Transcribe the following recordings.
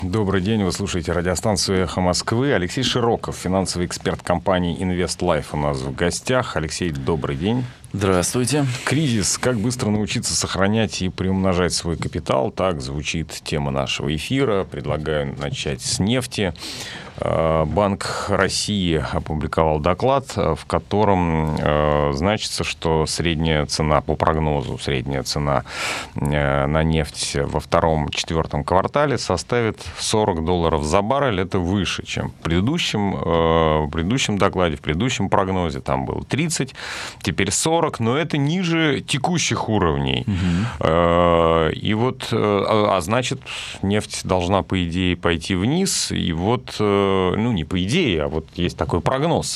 Добрый день, вы слушаете радиостанцию «Эхо Москвы». Алексей Широков, финансовый эксперт компании InvestLife, у нас в гостях. Алексей, добрый день. Здравствуйте. Кризис. Как быстро научиться сохранять и приумножать свой капитал? Так звучит тема нашего эфира. Предлагаю начать с нефти. Банк России опубликовал доклад, в котором значится, что средняя цена, по прогнозу, средняя цена на нефть во втором-четвертом квартале составит $40 за баррель. Это выше, чем в предыдущем докладе, в предыдущем прогнозе. Там было 30, теперь 40, но это ниже текущих уровней. И вот, значит, нефть должна, по идее, пойти вниз. И вот, ну, не по идее, а вот есть такой прогноз.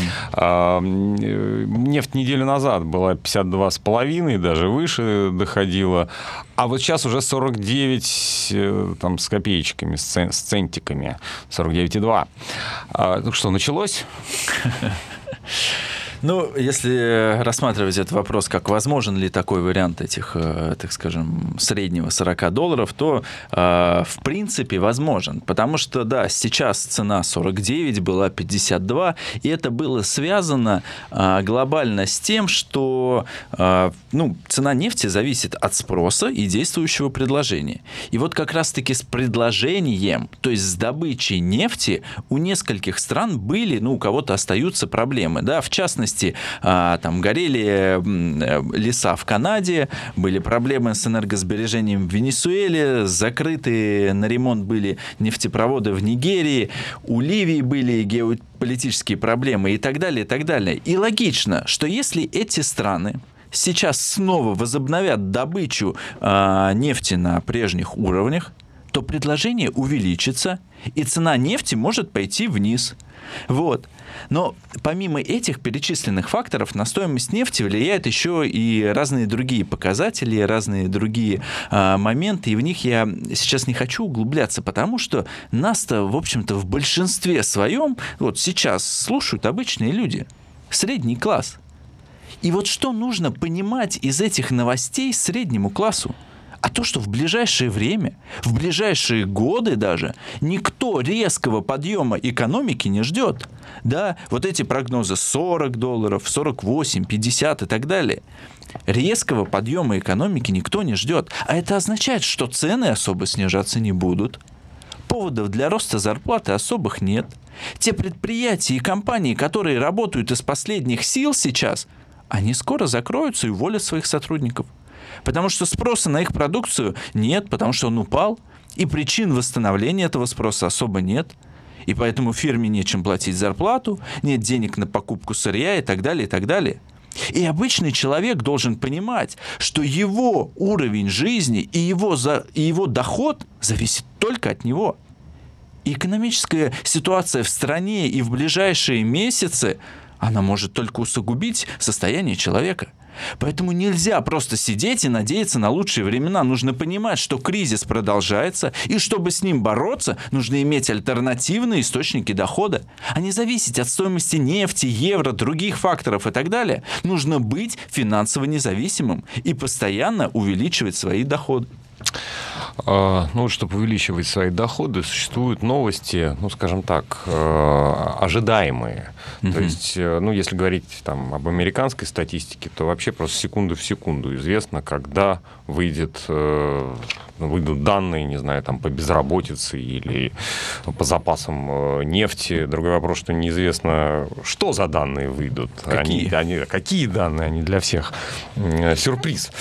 Нефть неделю назад была 52,5, даже выше доходила. А вот сейчас уже 49 там, с копеечками, с центиками. 49,2. Ну что, началось? Ну, если рассматривать этот вопрос, как возможен ли такой вариант этих, так скажем, среднего $40, то, в принципе, возможен. Потому что, да, сейчас цена 49, была 52, и это было связано глобально с тем, что цена нефти зависит от спроса и действующего предложения. И вот как раз-таки с предложением, то есть с добычей нефти, у нескольких стран были, у кого-то остаются проблемы. Да? В частности, там горели леса в Канаде, были проблемы с энергосбережением в Венесуэле, закрыты на ремонт были нефтепроводы в Нигерии, у Ливии были геополитические проблемы и так далее, и так далее. И логично, что если эти страны сейчас снова возобновят добычу нефти на прежних уровнях, то предложение увеличится, и цена нефти может пойти вниз. Вот. Но помимо этих перечисленных факторов на стоимость нефти влияют еще и разные другие показатели, разные другие моменты, и в них я сейчас не хочу углубляться, потому что нас-то, в общем-то, в большинстве своем вот сейчас слушают обычные люди, средний класс. И вот что нужно понимать из этих новостей среднему классу? А то, что в ближайшее время, в ближайшие годы даже, никто резкого подъема экономики не ждет. Да, вот эти прогнозы $40, 48, 50 и так далее. Резкого подъема экономики никто не ждет. А это означает, что цены особо снижаться не будут. Поводов для роста зарплаты особых нет. Те предприятия и компании, которые работают из последних сил сейчас, они скоро закроются и уволят своих сотрудников. Потому что спроса на их продукцию нет, потому что он упал, и причин восстановления этого спроса особо нет. И поэтому фирме нечем платить зарплату, нет денег на покупку сырья и так далее, и так далее. И обычный человек должен понимать, что его уровень жизни и его доход зависит только от него. И экономическая ситуация в стране и в ближайшие месяцы, она может только усугубить состояние человека. Поэтому нельзя просто сидеть и надеяться на лучшие времена. Нужно понимать, что кризис продолжается, и чтобы с ним бороться, нужно иметь альтернативные источники дохода, а не зависеть от стоимости нефти, евро, других факторов и так далее. Нужно быть финансово независимым и постоянно увеличивать свои доходы. Чтобы увеличивать свои доходы, существуют новости, скажем так, ожидаемые. То есть, если говорить там, об американской статистике, то вообще просто секунду в секунду известно, когда выйдут данные, не знаю, там, по безработице или по запасам нефти. Другой вопрос, что неизвестно, что за данные выйдут. Какие данные, они для всех сюрприз.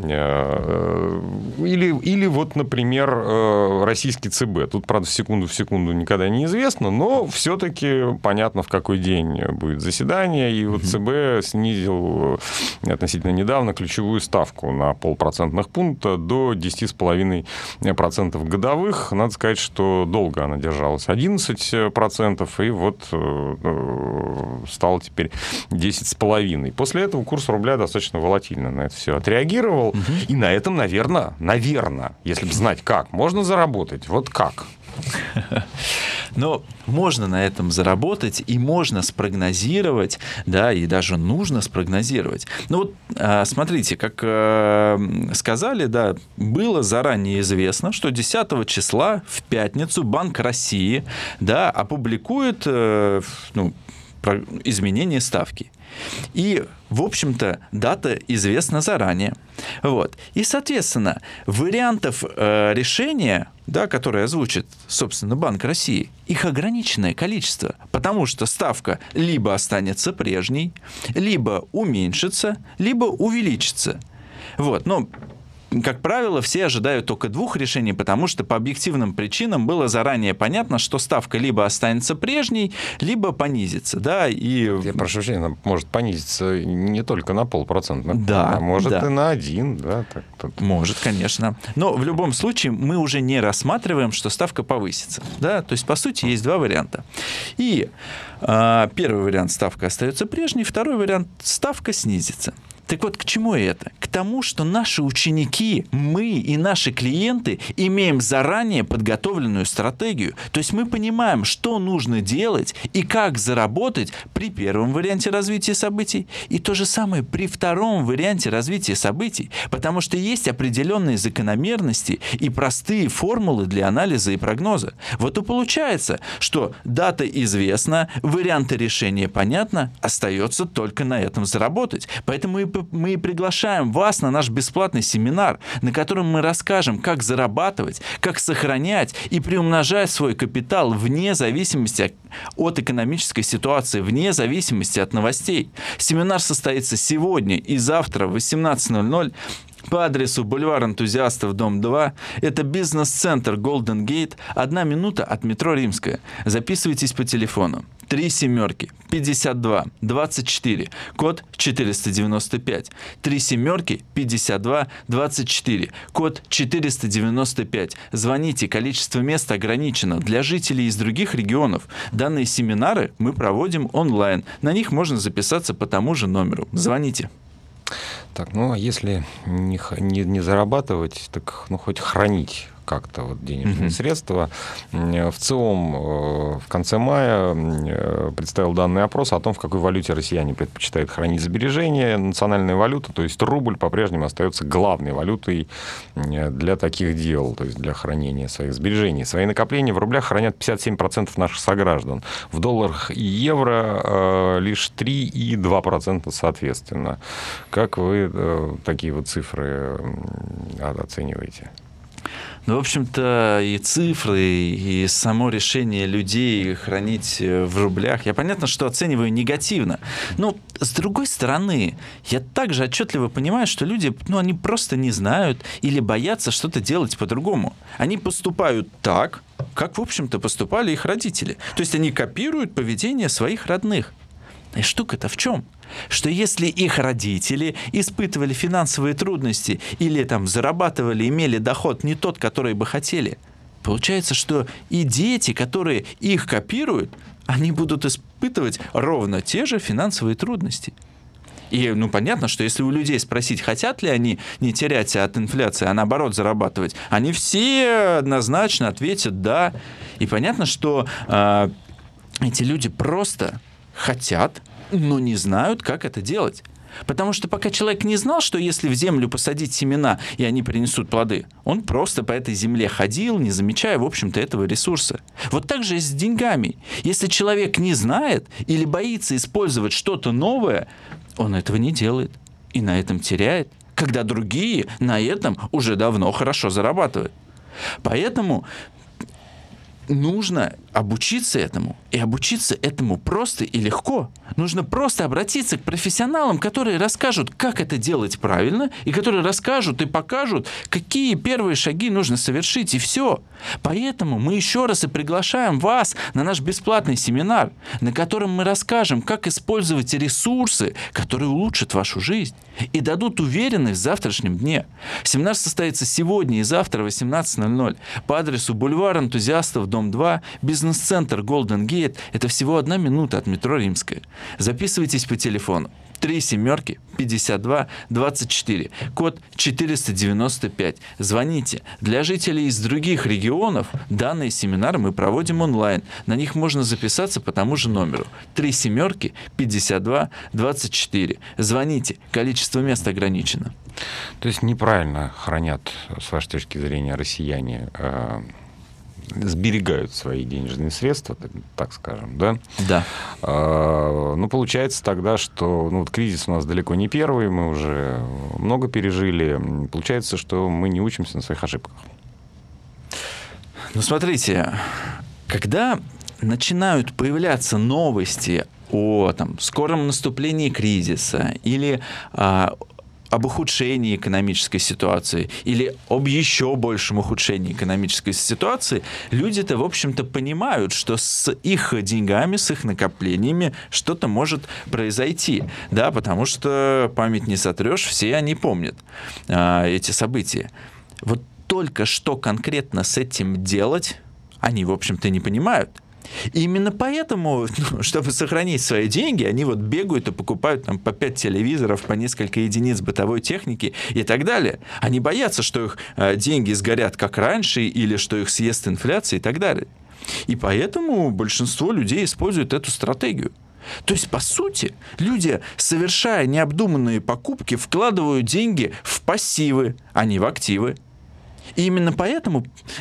Или вот, например, российский ЦБ. Тут, правда, секунду в секунду никогда не известно, но все-таки понятно, в какой день будет заседание. И вот ЦБ снизил относительно недавно ключевую ставку на 0,5% пункта до 10,5% годовых. Надо сказать, что долго она держалась 11%, и вот стало теперь 10,5%. После этого курс рубля достаточно волатильно на это все отреагировал. И на этом, наверное, если бы знать как, можно заработать. Вот как? Но можно на этом заработать, и можно спрогнозировать, да, и даже нужно спрогнозировать. Ну вот, смотрите, как сказали, да, было заранее известно, что 10 числа в пятницу Банк России, да, опубликует изменение ставки. И, в общем-то, дата известна заранее. Вот. И, соответственно, вариантов решения, да, которые озвучит, собственно, Банк России, их ограниченное количество, потому что ставка либо останется прежней, либо уменьшится, либо увеличится. Вот. Но, как правило, все ожидают только 2 решений, потому что по объективным причинам было заранее понятно, что ставка либо останется прежней, либо понизится. Да, и... Я прошу прощения, она может понизиться не только на 0,5%, да, а может да. и на 1%. Да, так. Может, конечно. Но в любом случае мы уже не рассматриваем, что ставка повысится. Да? То есть, по сути, есть 2 варианта. И первый вариант — ставка остается прежней, второй вариант — ставка снизится. Так вот, к чему это? К тому, что наши ученики, мы и наши клиенты имеем заранее подготовленную стратегию. То есть мы понимаем, что нужно делать и как заработать при первом варианте развития событий, и то же самое при втором варианте развития событий, потому что есть определенные закономерности и простые формулы для анализа и прогноза. Вот и получается, что дата известна, варианты решения понятно, остается только на этом заработать. Поэтому мы и приглашаем вас на наш бесплатный семинар, на котором мы расскажем, как зарабатывать, как сохранять и приумножать свой капитал вне зависимости от экономической ситуации, вне зависимости от новостей. Семинар состоится сегодня и завтра в 18:00 по адресу бульвар Энтузиастов, дом 2. Это бизнес-центр Golden Gate, 1 минута от метро Римская. Записывайтесь по телефону. 3-7-52-24, код 495. 3-7-52-24, код 495. Звоните, количество мест ограничено. Для жителей из других регионов данные семинары мы проводим онлайн. На них можно записаться по тому же номеру. Звоните. Так, ну а если не зарабатывать, так хоть хранить как-то вот денежные средства. В ЦИОМ в конце мая представил данный опрос о том, в какой валюте россияне предпочитают хранить сбережения. Национальная валюта, то есть рубль, по-прежнему остается главной валютой для таких дел, то есть для хранения своих сбережений. Свои накопления в рублях хранят 57% наших сограждан. В долларах и евро лишь 3,2% соответственно. Как вы такие вот цифры оцениваете? Ну, в общем-то, и цифры, и само решение людей хранить в рублях, я понятно, что оцениваю негативно. Но, с другой стороны, я также отчетливо понимаю, что люди, они просто не знают или боятся что-то делать по-другому. Они поступают так, как, в общем-то, поступали их родители. То есть они копируют поведение своих родных. И штука-то в чем? Что если их родители испытывали финансовые трудности или там зарабатывали, имели доход не тот, который бы хотели, получается, что и дети, которые их копируют, они будут испытывать ровно те же финансовые трудности. И, понятно, что если у людей спросить, хотят ли они не терять от инфляции, а наоборот зарабатывать, они все однозначно ответят «да». И понятно, что эти люди просто хотят, но не знают, как это делать. Потому что пока человек не знал, что если в землю посадить семена, и они принесут плоды, он просто по этой земле ходил, не замечая, в общем-то, этого ресурса. Вот так же и с деньгами. Если человек не знает или боится использовать что-то новое, он этого не делает и на этом теряет, когда другие на этом уже давно хорошо зарабатывают. Поэтому нужно обучиться этому. И обучиться этому просто и легко. Нужно просто обратиться к профессионалам, которые расскажут, как это делать правильно, и которые расскажут и покажут, какие первые шаги нужно совершить, и все. Поэтому мы еще раз и приглашаем вас на наш бесплатный семинар, на котором мы расскажем, как использовать ресурсы, которые улучшат вашу жизнь и дадут уверенность в завтрашнем дне. Семинар состоится сегодня и завтра в 18:00 по адресу бульвар Энтузиастов, дом 2, бизнес-центр Golden Gate. Это всего 1 минута от метро Римская. Записывайтесь по телефону 3 семерки 52 24, код 495. Звоните. Для жителей из других регионов данные семинары мы проводим онлайн. На них можно записаться по тому же номеру. 3 семерки 52 24. Звоните. Количество мест ограничено. То есть неправильно хранят, с вашей точки зрения, россияне, сберегают свои денежные средства, так скажем, да? Да. Ну, получается тогда, что вот кризис у нас далеко не первый, мы уже много пережили. Получается, что мы не учимся на своих ошибках. Ну, смотрите, когда начинают появляться новости о скором наступлении кризиса или об ухудшении экономической ситуации или об еще большем ухудшении экономической ситуации, люди-то, в общем-то, понимают, что с их деньгами, с их накоплениями что-то может произойти, да, потому что память не сотрешь, все они помнят эти события. Вот только что конкретно с этим делать, они, в общем-то, не понимают. И именно поэтому, чтобы сохранить свои деньги, они вот бегают и покупают там по 5 телевизоров, по несколько единиц бытовой техники и так далее. Они боятся, что их деньги сгорят как раньше или что их съест инфляция и так далее. И поэтому большинство людей используют эту стратегию. То есть, по сути, люди, совершая необдуманные покупки, вкладывают деньги в пассивы, а не в активы. И именно поэтому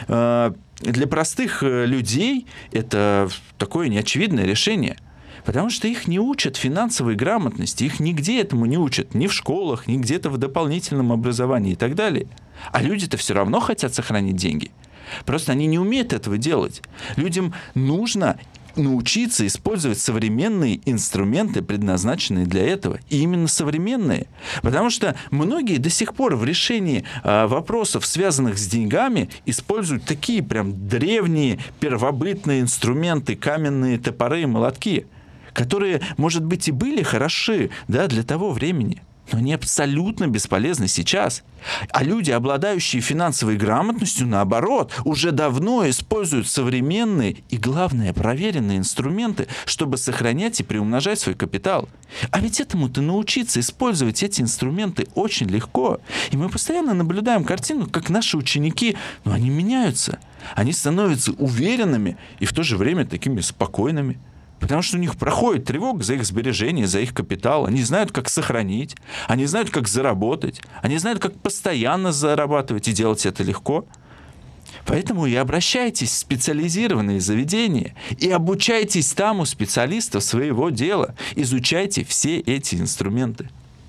для простых людей это такое неочевидное решение, потому что их не учат финансовой грамотности, их нигде этому не учат, ни в школах, ни где-то в дополнительном образовании и так далее. А люди-то все равно хотят сохранить деньги. Просто они не умеют этого делать. Людям нужно научиться использовать современные инструменты, предназначенные для этого. И именно современные. Потому что многие до сих пор в решении вопросов, связанных с деньгами, используют такие прям древние первобытные инструменты, каменные топоры и молотки, которые, может быть, и были хороши, да, для того времени, но они абсолютно бесполезны сейчас. А люди, обладающие финансовой грамотностью, наоборот, уже давно используют современные и, главное, проверенные инструменты, чтобы сохранять и приумножать свой капитал. А ведь этому-то научиться использовать эти инструменты очень легко. И мы постоянно наблюдаем картину, как наши ученики, они меняются. Они становятся уверенными и в то же время такими спокойными. Потому что у них проходит тревога за их сбережения, за их капитал. Они знают, как сохранить, они знают, как заработать, они знают, как постоянно зарабатывать и делать это легко. Поэтому и обращайтесь в специализированные заведения и обучайтесь там у специалистов своего дела. Изучайте все эти инструменты.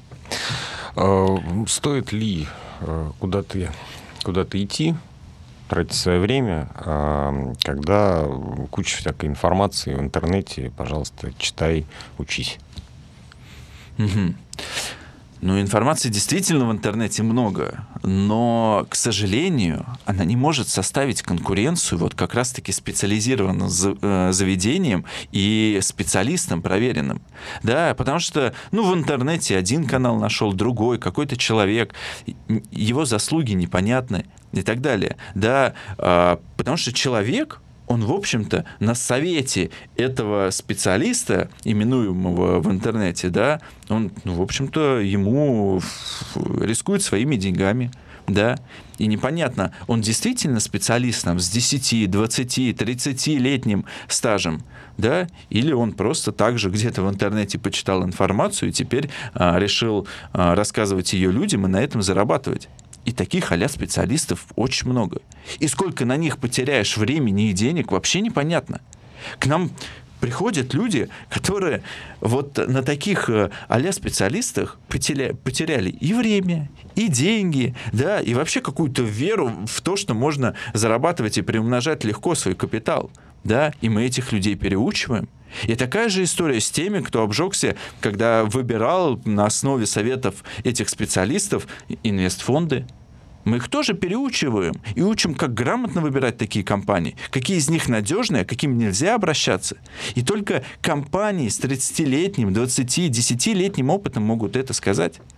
Стоит ли куда-то идти, тратить свое время, когда куча всякой информации в интернете, пожалуйста, читай, учись. Угу. Ну, информации действительно в интернете много, но, к сожалению, она не может составить конкуренцию вот как раз-таки специализированным заведениям и специалистам проверенным. Да, потому что, в интернете один канал нашел, другой, какой-то человек, его заслуги непонятны и так далее. Да, потому что человек, он, в общем-то, на совете этого специалиста, именуемого в интернете, да, он, в общем-то, ему рискует своими деньгами, да, и непонятно, он действительно специалист там, с 10, 20, 30-летним стажем, да, или он просто так же где-то в интернете почитал информацию и теперь решил рассказывать ее людям и на этом зарабатывать. И таких а-ля специалистов очень много. И сколько на них потеряешь времени и денег, вообще непонятно. К нам приходят люди, которые вот на таких а-ля специалистах потеряли и время, и деньги, да, и вообще какую-то веру в то, что можно зарабатывать и приумножать легко свой капитал. Да, и мы этих людей переучиваем. И такая же история с теми, кто обжегся, когда выбирал на основе советов этих специалистов инвестфонды. Мы их тоже переучиваем и учим, как грамотно выбирать такие компании, какие из них надежные, а каким нельзя обращаться. И только компании с 30-летним, 20-, 10-летним опытом могут это сказать.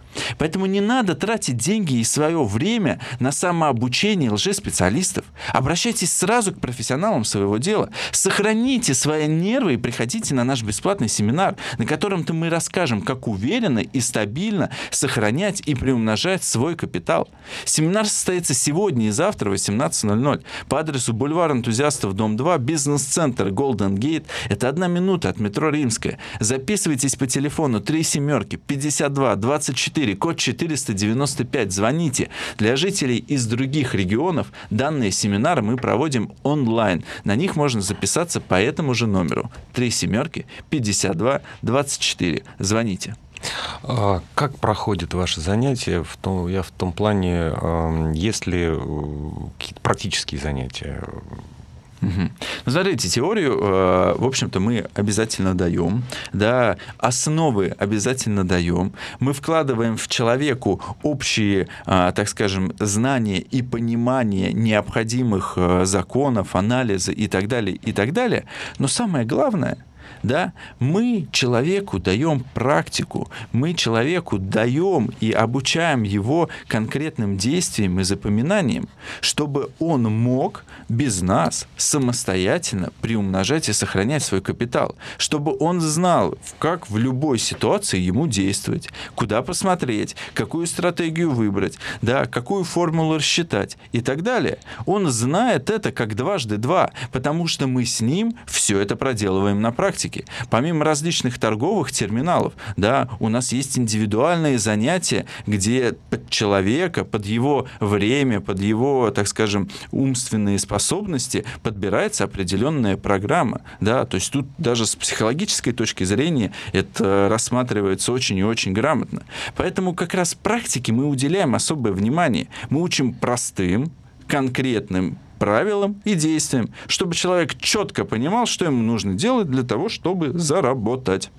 Поэтому не надо тратить деньги и свое время на самообучение лжеспециалистов. Обращайтесь сразу к профессионалам своего дела. Сохраните свои нервы и приходите на наш бесплатный семинар, на котором-то мы расскажем, как уверенно и стабильно сохранять и приумножать свой капитал. Семинар состоится сегодня и завтра в 18:00 по адресу бульвар Энтузиастов, дом 2, бизнес-центр Golden Gate. Это 1 минута от метро Римская. Записывайтесь по телефону 3-7-52-24, код 495. Звоните. Для жителей из других регионов данные семинары мы проводим онлайн. На них можно записаться по этому же номеру. 3-7-52-24. Звоните. Как проходят ваши занятия? Я в том плане, есть ли какие-то практические занятия? Ну, смотрите, теорию, в общем-то, мы обязательно даем, да, основы обязательно даем. Мы вкладываем в человеку общие, так скажем, знания и понимание необходимых законов, анализа и так далее, и так далее. Но самое главное, да, мы человеку даем практику, мы человеку даем и обучаем его конкретным действиям и запоминаниям, чтобы он мог без нас самостоятельно приумножать и сохранять свой капитал, чтобы он знал, как в любой ситуации ему действовать, куда посмотреть, какую стратегию выбрать, да, какую формулу рассчитать и так далее. Он знает это как 2 × 2, потому что мы с ним все это проделываем на практике. Помимо различных торговых терминалов, да, у нас есть индивидуальные занятия, где под человека, под его время, под его, так скажем, умственные способности подбирается определенная программа. Да, то есть тут даже с психологической точки зрения это рассматривается очень и очень грамотно. Поэтому как раз практике мы уделяем особое внимание. Мы учим простым, конкретным правилам и действиям, чтобы человек четко понимал, что ему нужно делать для того, чтобы заработать.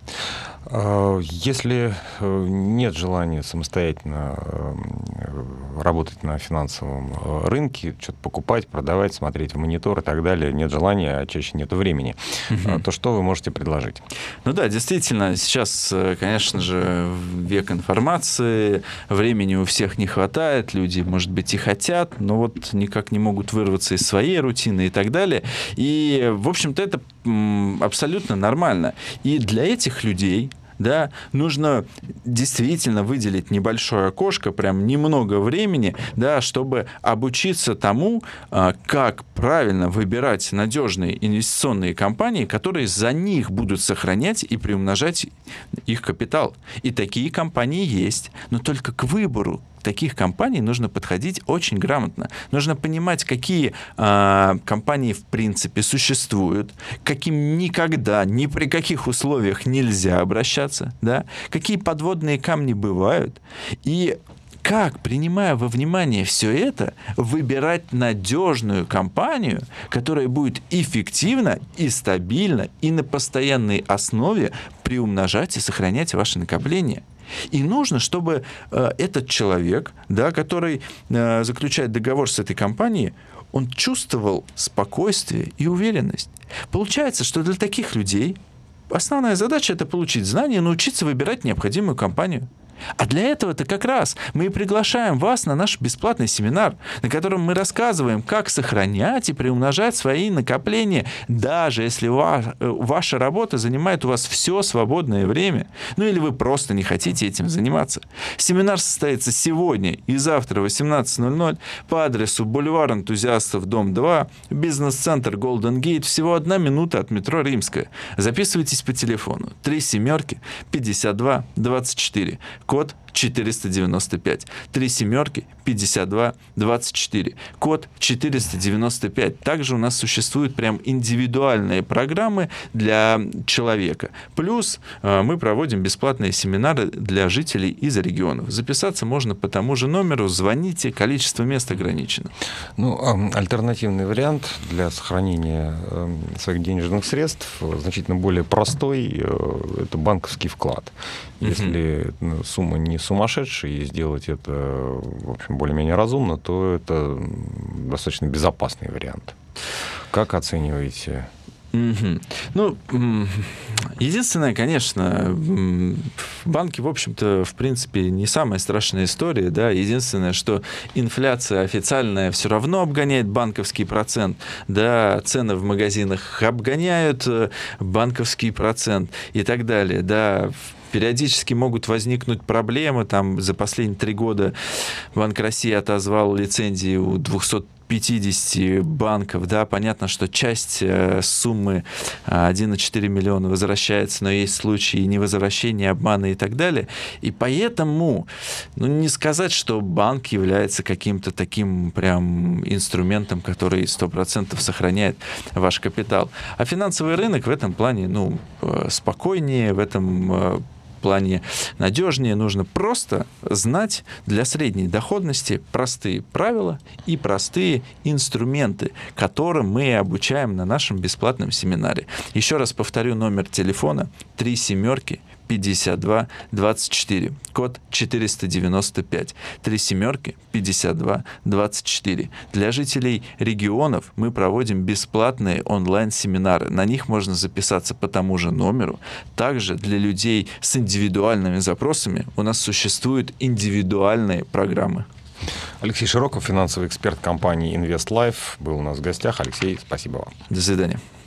Если нет желания самостоятельно работать на финансовом рынке, что-то покупать, продавать, смотреть в монитор и так далее, нет желания, а чаще нет времени, то что вы можете предложить? Ну да, действительно, сейчас, конечно же, век информации, времени у всех не хватает, люди, может быть, и хотят, но вот никак не могут вырваться из своей рутины и так далее. И, в общем-то, это абсолютно нормально. И для этих людей, да, нужно действительно выделить небольшое окошко, прям немного времени, да, чтобы обучиться тому, как правильно выбирать надежные инвестиционные компании, которые за них будут сохранять и приумножать их капитал. И такие компании есть, но только к выбору таких компаний нужно подходить очень грамотно. Нужно понимать, какие компании в принципе существуют, к каким никогда, ни при каких условиях нельзя обращаться, да? Какие подводные камни бывают, и как, принимая во внимание все это, выбирать надежную компанию, которая будет эффективно и стабильно и на постоянной основе приумножать и сохранять ваши накопления. И нужно, чтобы этот человек, да, который заключает договор с этой компанией, он чувствовал спокойствие и уверенность. Получается, что для таких людей основная задача – это получить знания и научиться выбирать необходимую компанию. А для этого-то как раз мы и приглашаем вас на наш бесплатный семинар, на котором мы рассказываем, как сохранять и приумножать свои накопления, даже если ваша работа занимает у вас все свободное время, ну или вы просто не хотите этим заниматься. Семинар состоится сегодня и завтра в 18:00 по адресу бульвар Энтузиастов, дом 2, бизнес-центр Golden Gate, всего 1 минута от метро Римская. Записывайтесь по телефону 3-7-52-24. Код 495. 3-7-52-24. Код 495. Также у нас существуют прям индивидуальные программы для человека. Плюс мы проводим бесплатные семинары для жителей из регионов. Записаться можно по тому же номеру. Звоните, количество мест ограничено. Ну, альтернативный вариант для сохранения своих денежных средств значительно более простой. Это банковский вклад. Если сумма не сумасшедшая, и сделать это, в общем, более-менее разумно, то это достаточно безопасный вариант. Как оцениваете? Ну, единственное, конечно, банки, в общем-то, в принципе, не самая страшная история, да, единственное, что инфляция официальная все равно обгоняет банковский процент, да, цены в магазинах обгоняют банковский процент и так далее, да. Периодически могут возникнуть проблемы. Там за последние 3 года Банк России отозвал лицензии у 250 банков. Да, понятно, что часть суммы 1,4 миллиона возвращается, но есть случаи невозвращения, обмана и так далее. И поэтому, не сказать, что банк является каким-то таким прям инструментом, который 100% сохраняет ваш капитал. А финансовый рынок в этом плане, спокойнее, в этом плане надежнее. Нужно просто знать для средней доходности простые правила и простые инструменты, которым мы обучаем на нашем бесплатном семинаре. Еще раз повторю номер телефона 37-52-24, код 495, 37-52-24. Для жителей регионов мы проводим бесплатные онлайн-семинары. На них можно записаться по тому же номеру. Также для людей с индивидуальными запросами у нас существуют индивидуальные программы. Алексей Широков, финансовый эксперт компании InvestLife, был у нас в гостях. Алексей, спасибо вам. До свидания.